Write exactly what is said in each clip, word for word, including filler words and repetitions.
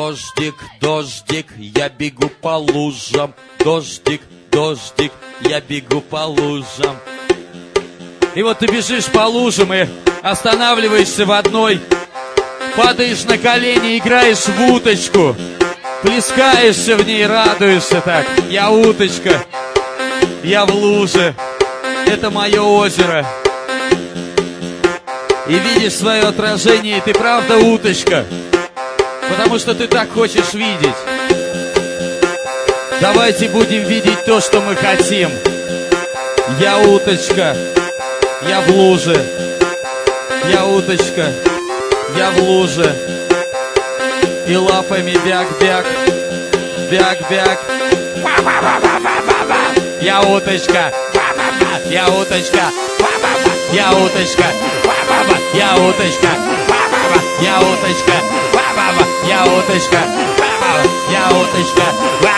Дождик, дождик, я бегу по лужам. Дождик, дождик, я бегу по лужам. И вот ты бежишь по лужам и останавливаешься в одной, падаешь на колени, играешь в уточку, плескаешься в ней, радуешься так. Я уточка, я в луже, это мое озеро. И видишь свое отражение, и ты правда уточка, потому что ты так хочешь видеть. Давайте будем видеть то, что мы хотим. Я уточка, я в луже. Я уточка, я в луже. И лапами бяк-бяк, бяк-бяк. Я уточка, я уточка, я уточка, я уточка, я уточка, я уточка, я уточка,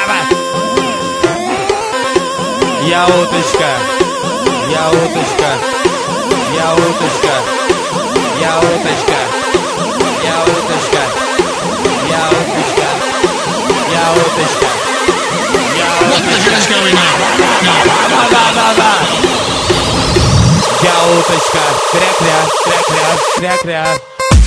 я уточка, я уточка, я уточка, я уточка, я уточка, я уточка, я уточка. What the hell is going on? Я уточка, кря-кря, кря-кря, кря-кря.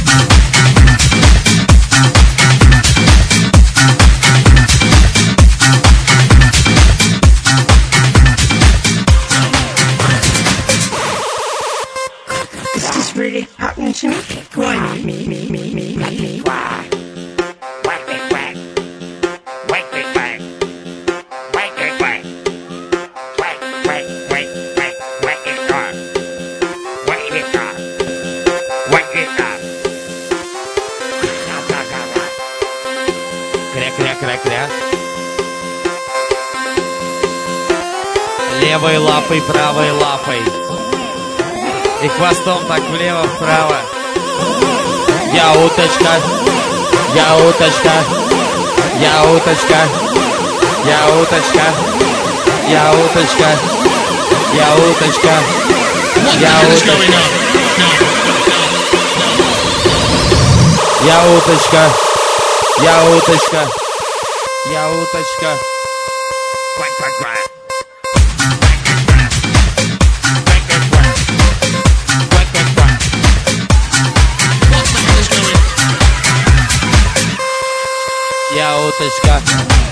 This is really happening to me. Why me, me, me, me, me, me, me? Why? Whack it, whack. Whack it, whack. Whack it, whack. Whack, whack, whack, whack, whack it on. Whack it on. Whack it on. Кря-кря-кря-кря. Левой лапой, правой лапой. И хвостом так влево-вправо. Я уточка, я уточка, я уточка, я уточка, я уточка, я уточка, я уточка, я уточка, я уточка, я уточка. Quack, quack, quack. Я уточка.